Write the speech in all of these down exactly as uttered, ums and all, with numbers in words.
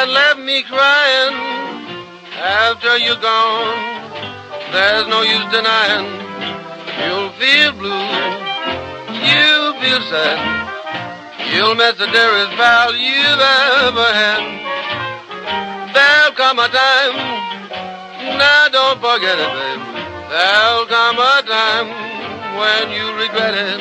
and left me crying after you're gone. There's no use denying you'll feel blue, you'll feel sad, you'll miss the dearest pal you've ever had. There'll come a time, now don't forget it, babe. There'll come a time when you regret it.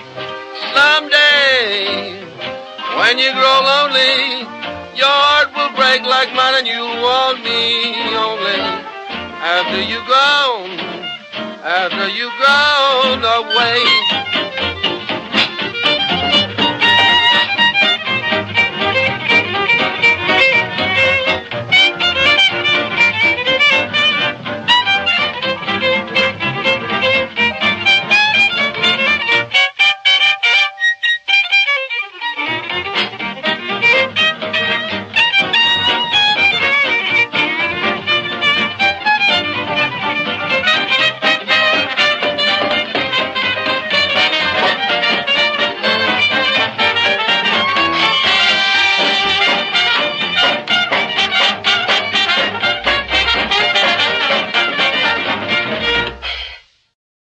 Someday, when you grow lonely, your heart will break like mine and you'll want me only after you've gone, after you've gone away.